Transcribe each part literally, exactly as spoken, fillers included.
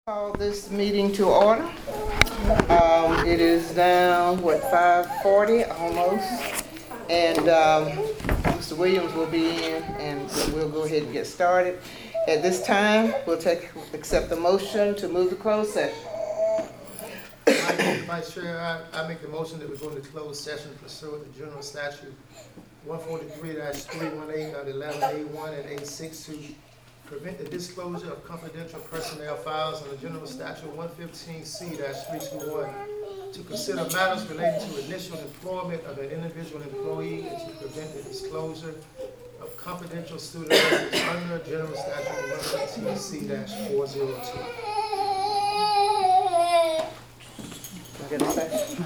Call this meeting to order. Um, it is now, what, five forty almost, and um, Mister Williams will be in, and we'll go ahead and get started. At this time, we'll take accept the motion to move to closed session. Vice Chair, I, I make the motion that we go into closed session pursuant to General Statute one forty-three three eighteen of eleven A one and A six to prevent the disclosure of confidential personnel files under General Statute one fifteen C three twenty-one, to consider matters relating to initial employment of an individual employee and to prevent the disclosure of confidential student records under General Statute one fifteen C four oh two. Get a second?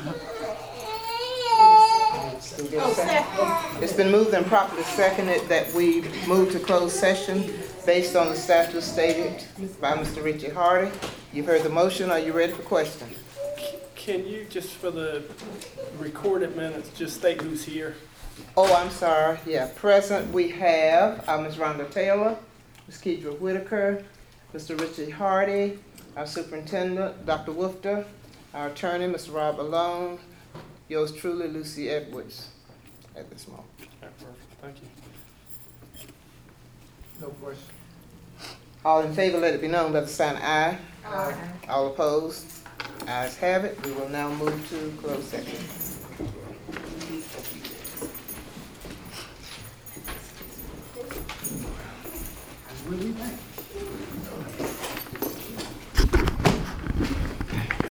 Can we get a second? It's been moved and properly seconded that we move to closed session based on the statute stated by Mister Richie Hardy. You've heard the motion. Are you ready for question? Can you, just for the recorded minutes, just state who's here? Oh, I'm sorry. Yeah, present we have uh, Miz Rhonda Taylor, Miz Kedra Whitaker, Mister Richie Hardy, our superintendent, Doctor Woofter, our attorney, Mister Rob Malone, yours truly, Lucy Edwards, at this moment. Okay, perfect. Thank you. No question. All in favor, let it be known by the sign aye. Aye. All opposed? Ayes have it. We will now move to closed session.